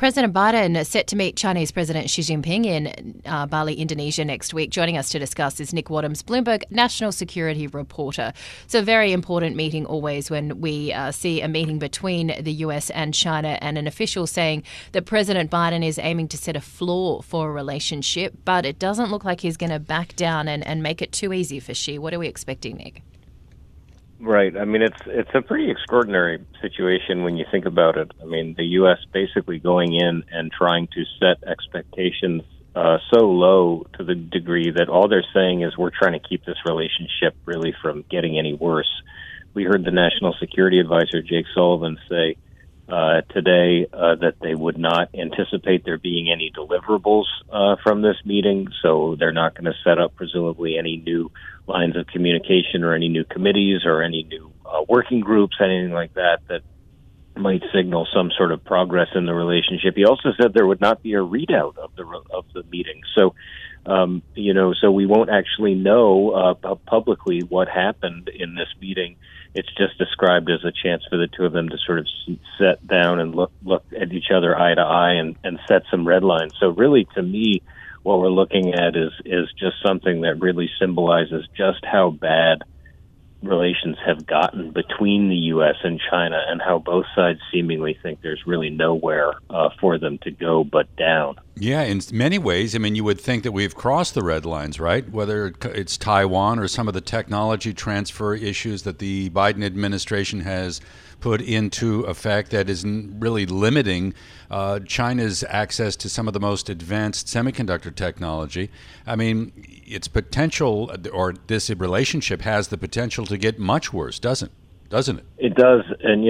President Biden is set to meet Chinese President Xi Jinping in Bali, Indonesia next week. Joining us to discuss is Nick Wadhams, Bloomberg national security reporter. So a very important meeting always when we see a meeting between the US and China, and an official saying that President Biden is aiming to set a floor for a relationship, but it doesn't look like he's going to back down and make it too easy for Xi. What are we expecting, Nick? Right. I mean, it's a pretty extraordinary situation when you think about it. I mean, the U.S. basically going in and trying to set expectations so low to the degree that all they're saying is we're trying to keep this relationship really from getting any worse. We heard the National Security Advisor, Jake Sullivan, say today that they would not anticipate there being any deliverables from this meeting, so they're not going to set up presumably any new lines of communication or any new committees or any new working groups, anything like that might signal some sort of progress in the relationship. He also said there would not be a readout of the meeting, so so we won't actually know publicly what happened in this meeting. It's just described as a chance for the two of them to sort of sit down and look at each other eye to eye and set some red lines. So really, to me, what we're looking at is just something that really symbolizes just how bad relations have gotten between the U.S. and China, and how both sides seemingly think there's really nowhere for them to go but down. Yeah, in many ways. I mean, you would think that we've crossed the red lines, right? Whether it's Taiwan or some of the technology transfer issues that the Biden administration has put into effect that is really limiting China's access to some of the most advanced semiconductor technology. I mean, its potential, or this relationship has the potential to get much worse, doesn't it? It does, and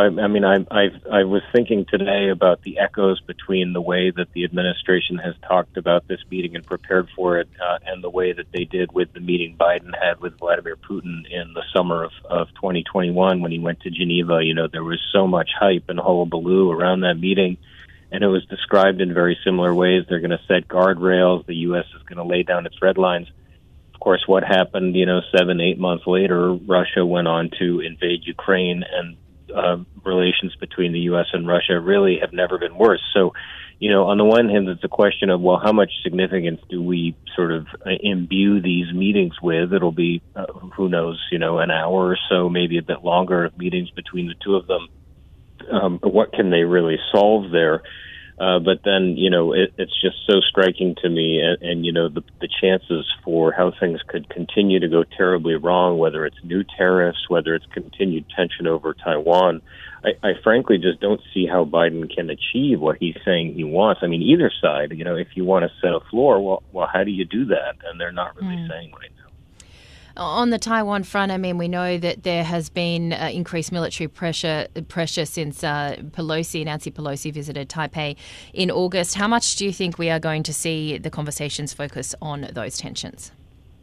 I was thinking today about the echoes between the way that the administration has talked about this meeting and prepared for it, and the way that they did with the meeting Biden had with Vladimir Putin in the summer of 2021 when he went to Geneva. There was so much hype and hullabaloo around that meeting, and it was described in very similar ways. They're going to set guardrails. The U.S. is going to lay down its red lines. Of course, what happened, 7-8 months later, Russia went on to invade Ukraine, and relations between the U.S. and Russia really have never been worse. So, on the one hand, it's a question of, well, how much significance do we sort of imbue these meetings with? It'll be, who knows, an hour or so, maybe a bit longer of meetings between the two of them. What can they really solve there? But then, it's just so striking to me, and the chances for how things could continue to go terribly wrong, whether it's new tariffs, whether it's continued tension over Taiwan. I frankly just don't see how Biden can achieve what he's saying he wants. I mean, either side, if you want to set a floor, well, how do you do that? And they're not really saying right now. On the Taiwan front, I mean, we know that there has been increased military pressure since Nancy Pelosi visited Taipei in August. How much do you think we are going to see the conversations focus on those tensions?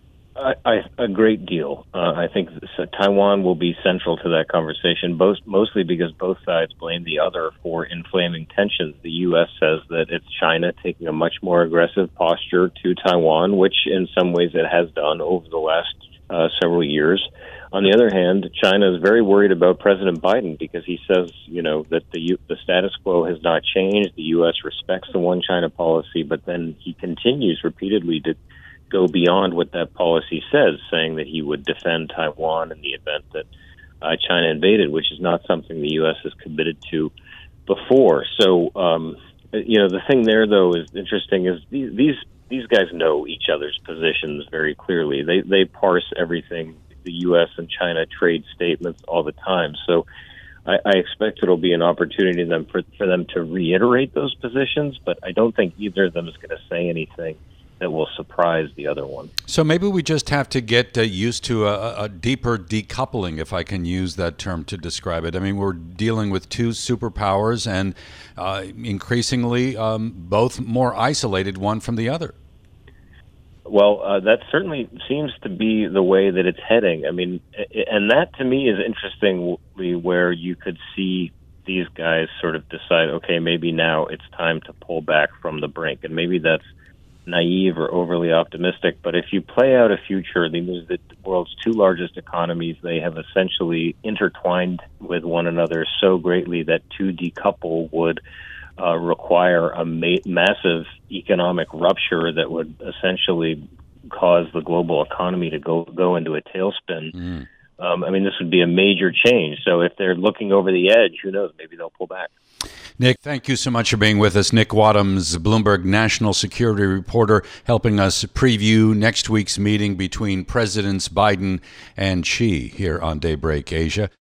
A great deal. I think Taiwan will be central to that conversation, mostly because both sides blame the other for inflaming tensions. The U.S. says that it's China taking a much more aggressive posture to Taiwan, which in some ways it has done over the last several years. On the other hand, China is very worried about President Biden because he says, that the status quo has not changed. The U.S. respects the one China policy, but then he continues repeatedly to go beyond what that policy says, saying that he would defend Taiwan in the event that China invaded, which is not something the U.S. has committed to before. So, the thing there, though, is interesting is these guys know each other's positions very clearly. They parse everything, the U.S. and China trade statements all the time. So I expect it'll be an opportunity for them to reiterate those positions, but I don't think either of them is going to say anything that will surprise the other one. So maybe we just have to get used to a deeper decoupling, if I can use that term to describe it. I mean, we're dealing with two superpowers and increasingly both more isolated one from the other. Well, that certainly seems to be the way that it's heading. I mean, and that to me is interestingly where you could see these guys sort of decide, okay, maybe now it's time to pull back from the brink. And maybe that's naive or overly optimistic, but if you play out a future, these are the world's two largest economies. They have essentially intertwined with one another so greatly that to decouple would require a massive economic rupture that would essentially cause the global economy to go into a tailspin. I mean, this would be a major change. So if they're looking over the edge, who knows? Maybe they'll pull back. Nick, thank you so much for being with us. Nick Wadhams, Bloomberg national security reporter, helping us preview next week's meeting between Presidents Biden and Xi here on Daybreak Asia.